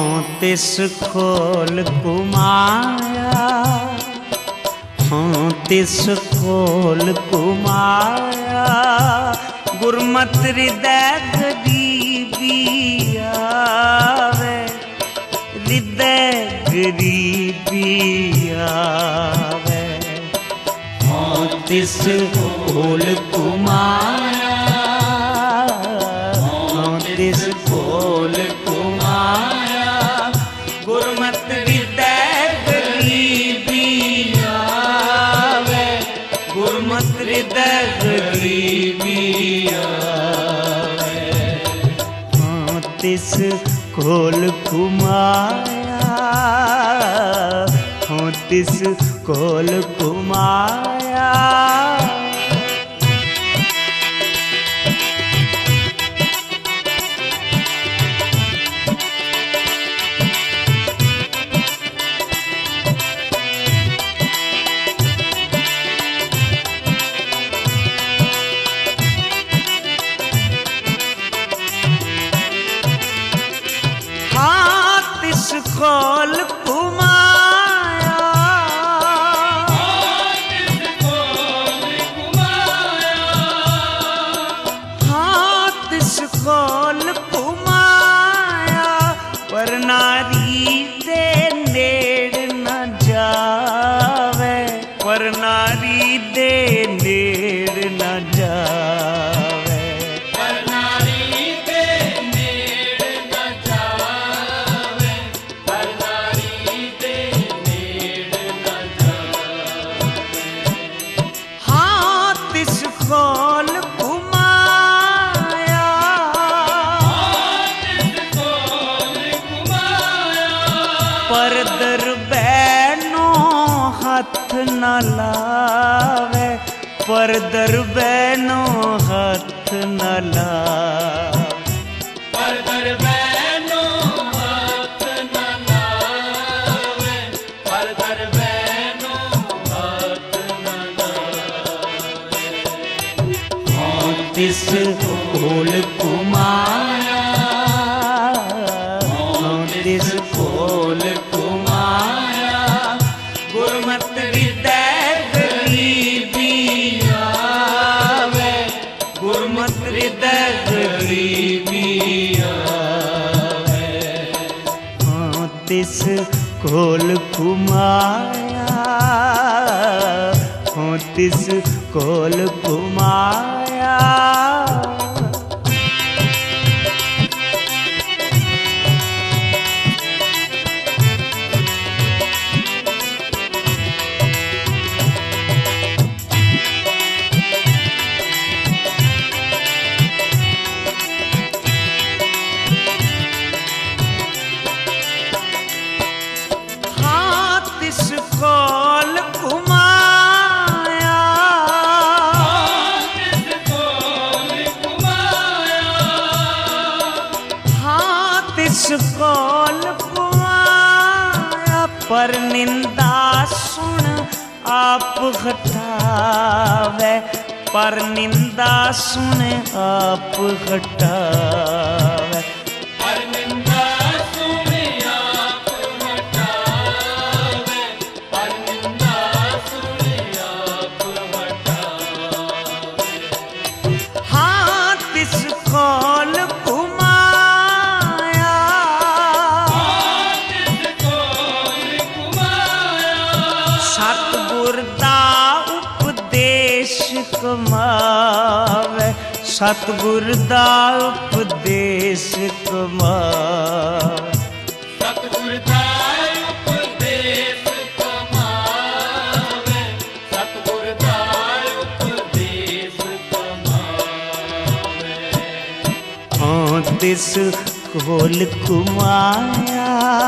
तिस खोल कुमाया, हों तिस खोल कुमाया, गुरमत हृदय गरीबी आवे, हृदय गरीबी आवे। हों तिस खोल कुमाया, हों तिस खोल कुमाया, गुरमत हृदय गरीबी आवे, गुरमत हृदय गरीबी आवे। हों तिस खोल कुमाया, हों तिस खोल कुमाया। खोल कुमाया, हाथ इस खोल कुमाया, पर नारी दे नेड़ न जावे, पर नारी दे नेड़ न जावे। पर दरबैनो हाथ न लावे, पर दरबैनो हाथ न लावे, पर दरबैनो हाथ न लावे, पर दरबैनो हाथ न लावे। हों तिस खोल कुमाया, हों तिस खोल कुमाया, गुरमत हृदय गरीबी आवे, गुरमत हृदय गरीबी आवे। हों तिस खोल कुमाया, हों तिस खोल कुमाया। खोल कुमाया, हाथ इस खोल कुमाया, पर निंदा सुन आप हटावे, पर निंदा सुन आप हटावे। खोल कुमाया, सतगुर दा उपदेश कमावे, सतगुर दा उपदेश कमावे, सतगुर दा उपदेश कमावे, सतगुर दा उपदेश कमावे। हों तिस खोल कुमाया,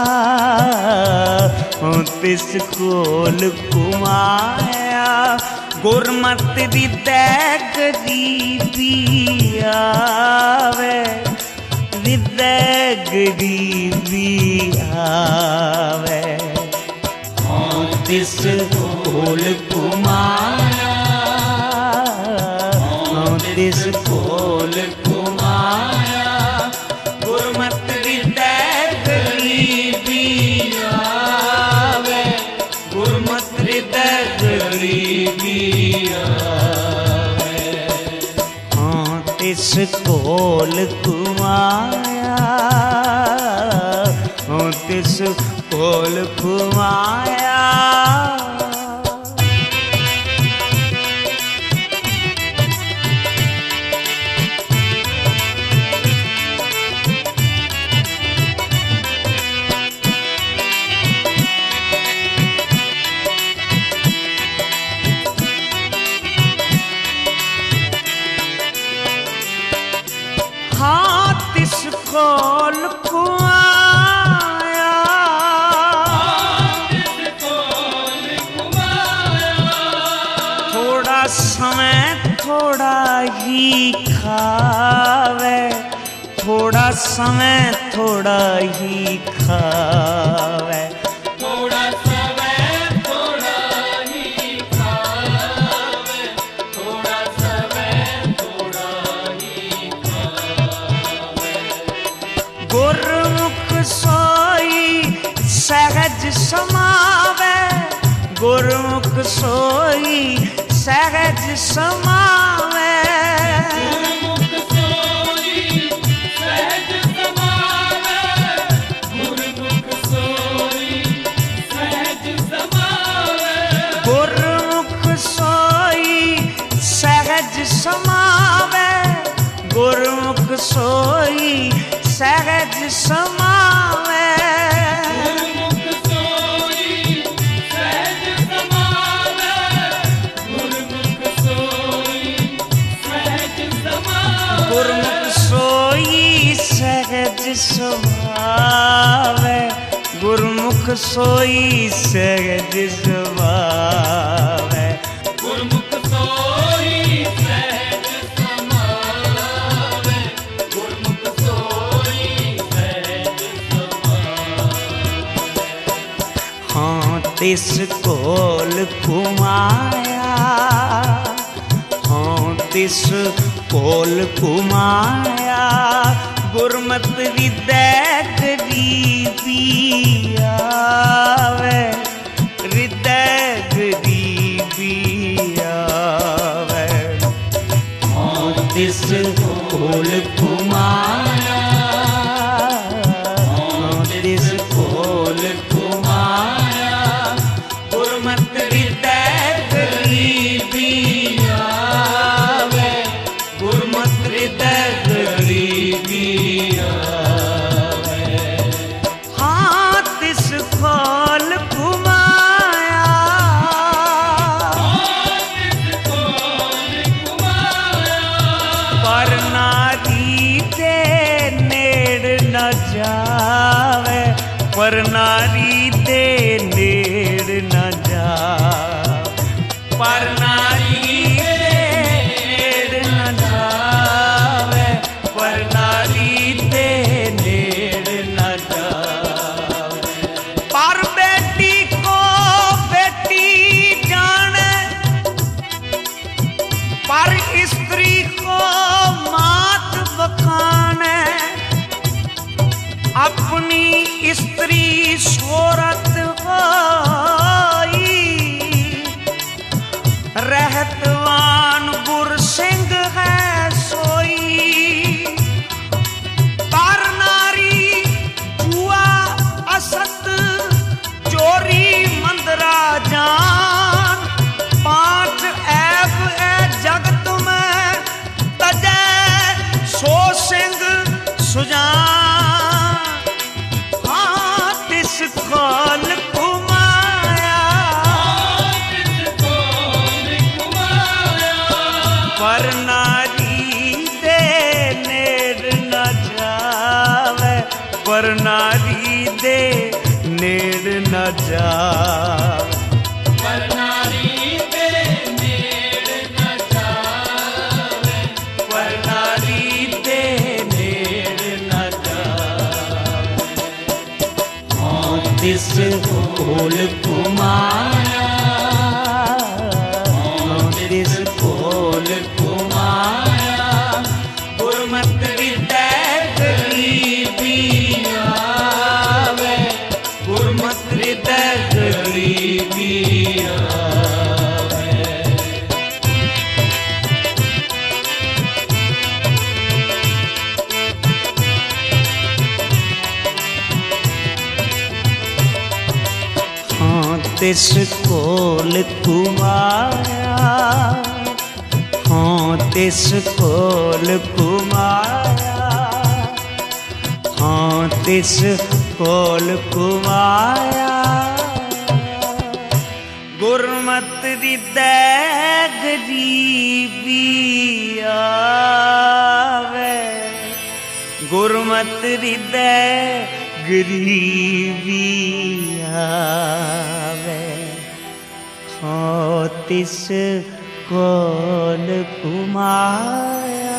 हों तिस खोल कुमाया, गुरमत हृदय गरीबी आवे, हृदय गरीबी आवे। हों तिस खोल कुमाया, हों तिस खोल कुमाया, गुरमत हृदय गरीबी कोल कुमाया, हो तिस कोल कुमाया। तिस कोल कुमाया, थोड़ा समय थोड़ा ही खावे, थोड़ा समय थोड़ा ही खावे, थोड़ा समय थोड़ा ही खावे, थोड़ा समय थोड़ा ही खावे। गुरमुख सोई सहज समावे, गुरमुख सोई सहज समावे, गुरमुख सोई सहज समावे, गुरमुख सोई सहज समावे, गुरमुख सोई सहज समावे, गुरमुख सोई सहज समावे, गुरमुख सोई सहज समावे, गुरमुख सोई सहज समावे, गुरमुख सोई सहज समावे, गुरमुख सोई सहज समावे, गुरमुख सोई सहज समावे, गुरमुख सोई सहज समावे। हाँ तिस कोल कुमाया, हाँ तिस कोल कुमाया, गुरमत हृदय गरीबी आवे, हृदय गरीबी आवे। हाँ तिस कोल कुमाया, हाँ तिस कोल कुमाया, गुरमत हृदय गरीबी आवे, गुरमत हृदय गरीबी आवे। हाँ तिस कोल कुमाया, पर नारी दे नेड़ न जावे, पर नारी दे नेड़ न जावे, पर नारी दे नेड़ न जावे, पर नारी दे नेड़ न जावे। पर बेटी को बेटी जाने, पर स्त्री को मात बखाने, अपनी स्त्री शोरत होई, रहतवान गुरसिंह है सोई, पर नारी जुआ असत चोरी मंदरा जान, पांच ऐब है जगत में तजै सो सिंह सुजान। हाँ तिस कोल कुमाया, पर नारी दे नेड़ न जावे, पर नारी दे नेड़ न जावे, पर नारी दे नेड़ न जावे, पर नारी दे नेड़ न जावे। हाँ तिस कोल कुमाया, हाँ तिस कोल कुमाया, गुरमत हृदय गरीबी आवे, गुरमत हृदय गरीबी आवे। तिस कोल कुमाया, हों तिस कोल कुमाया, हों तिस कोल कुमाया। गुरमत हृदय गरीबी आवे, गुरमत हृदय गरीबी आवे, हो तिस कोल कुमाया।